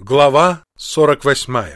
Глава 48.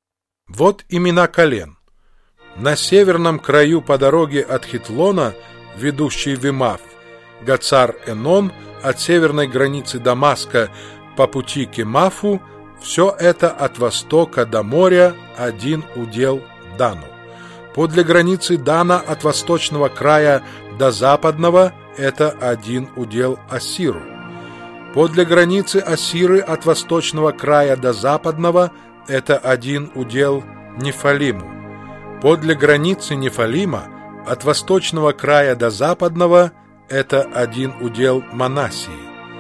Вот имена колен. На северном краю по дороге от Хитлона, ведущей в Имав, Гацар-Энон, от северной границы Дамаска по пути к Имафу, все это от востока до моря один удел Дану. Подле границы Дана от восточного края до западного это один удел Ассиру. Подле границы Ассиры от восточного края до западного это один удел Нефалиму. Подле границы Нефалима от восточного края до западного это один удел Манассии.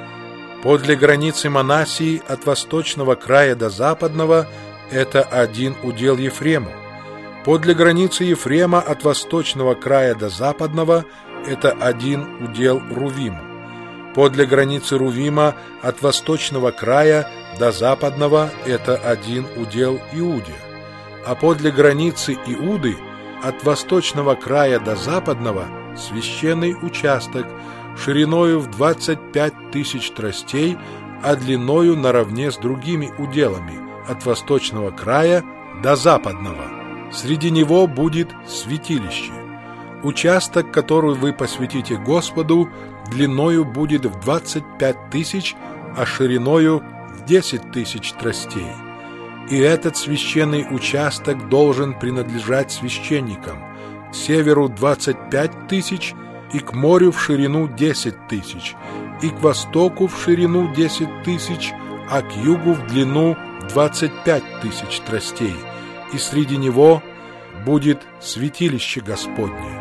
Подле границы Манассии от восточного края до западного это один удел Ефрему. Подле границы Ефрема от восточного края до западного это один удел Рувиму. Подле границы Рувима от восточного края до западного это один удел Иуде. А подле границы Иуды от восточного края до западного священный участок шириною в 25 тысяч тростей, а длиною наравне с другими уделами от восточного края до западного. Среди него будет святилище. Участок, который вы посвятите Господу, длиною будет в 25 тысяч, а шириною в 10 тысяч тростей. И этот священный участок должен принадлежать священникам. К северу 25 тысяч, и к морю в ширину 10 тысяч, и к востоку в ширину 10 тысяч, а к югу в длину 25 тысяч тростей. И среди него будет святилище Господне.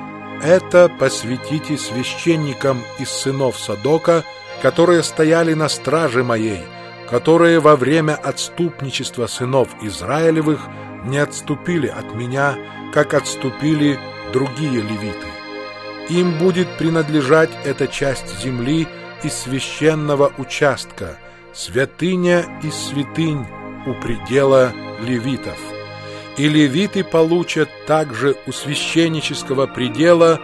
Это посвятите священникам из сынов Садока, которые стояли на страже моей, которые во время отступничества сынов Израилевых не отступили от меня, как отступили другие левиты. Им будет принадлежать эта часть земли из священного участка, святыня из святынь у предела левитов. И левиты получат также у священнического предела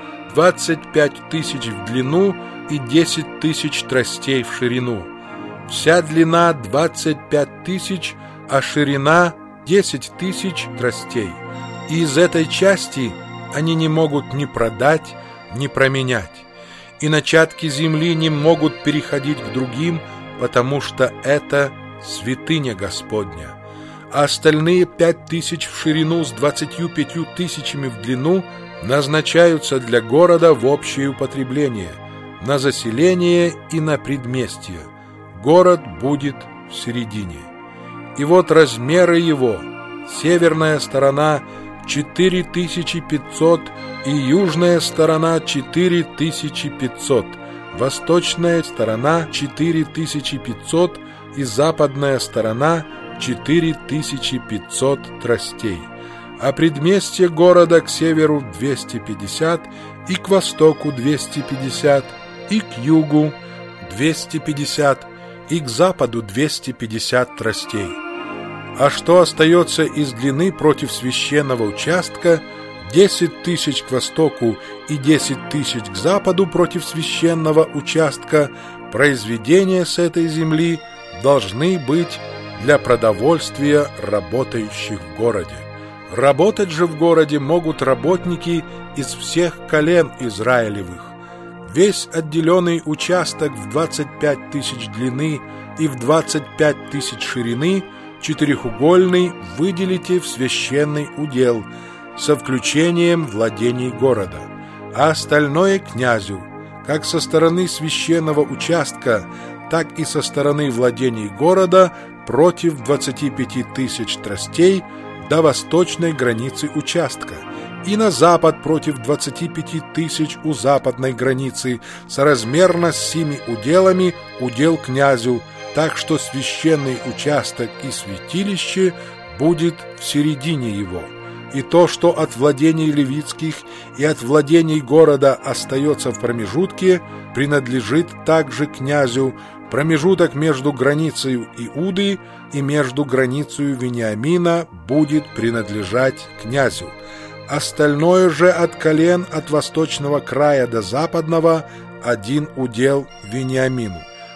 25 тысяч в длину и 10 тысяч тростей в ширину. Вся длина 25 тысяч, а ширина 10 тысяч тростей. И из этой части они не могут ни продать, ни променять. И начатки земли не могут переходить к другим, потому что это святыня Господня. А остальные 5 тысяч в ширину с 25 тысячами в длину назначаются для города в общее употребление, на заселение и на предместье. Город будет в середине. И вот размеры его: северная сторона 4500 и южная сторона 4500, восточная сторона 4500 и западная сторона 4500 тростей, а предместье города к северу 250, и к востоку 250, и к югу 250, и к западу 250 тростей. А что остается из длины против священного участка, 10 тысяч к востоку и 10 тысяч к западу против священного участка, произведения с этой земли должны быть для продовольствия работающих в городе. Работать же в городе могут работники из всех колен Израилевых. Весь отделенный участок в 25 тысяч длины и в 25 тысяч ширины, четырехугольный, выделите в священный удел, со включением владений города, а остальное князю, как со стороны священного участка, так и со стороны владений города, против 25 тысяч тростей до восточной границы участка, и на запад против 25 тысяч у западной границы, соразмерно с сими уделами удел князю, так что священный участок и святилище будет в середине его. И то, что от владений левитских и от владений города остается в промежутке, принадлежит также князю. Промежуток между границей Иуды и между границей Вениамина будет принадлежать князю. Остальное же от колен от восточного края до западного один удел Вениамину.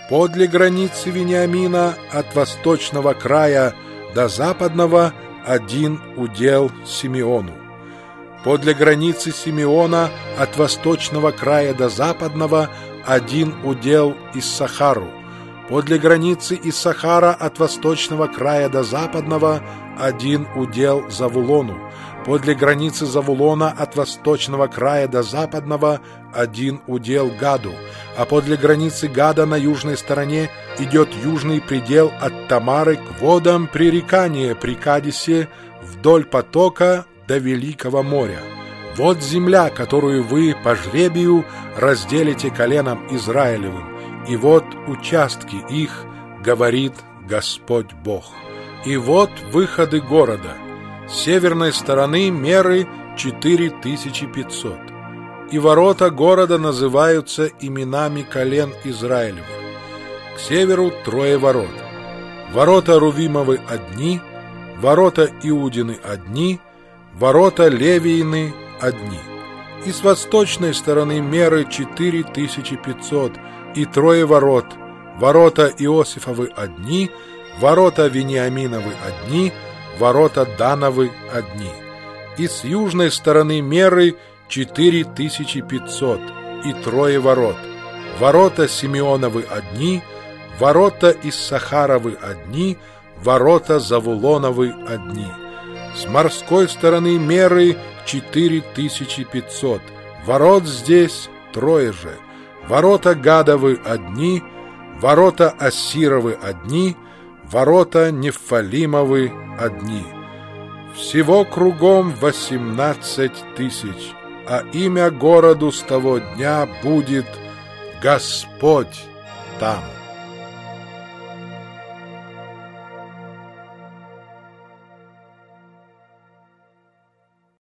Подле границы Вениамина от восточного края до западного один удел Симеону. Подле границы Симеона от восточного края до западного один удел Иссахару. Подле границы Иссахара от восточного края до западного один удел Завулону. Подле границы Завулона от восточного края до западного один удел Гаду. А подле границы Гада на южной стороне идет южный предел от Тамары к водам пререкания при Кадисе вдоль потока до Великого моря. Вот земля, которую вы по жребию разделите коленам Израилевым, и вот участки их, говорит Господь Бог. И вот выходы города. С северной стороны меры 4500. И ворота города называются именами колен Израилевых. К северу 3 ворот. Ворота Рувимовы одни, ворота Иудины одни, ворота Левиины одни. И с восточной стороны меры 4500, и 3 ворот. Ворота Иосифовы одни, ворота Вениаминовы одни, ворота Дановы одни. И с южной стороны меры 4500, и 3 ворот. Ворота Симеоновы одни, ворота Иссахаровы одни, ворота Завулоновы одни. С морской стороны меры 4500, ворот здесь 3 же. Ворота Гадовы одни, ворота Ассировы одни, ворота Нефалимовы одни. Всего кругом 18 000, а имя городу с того дня будет Господь там.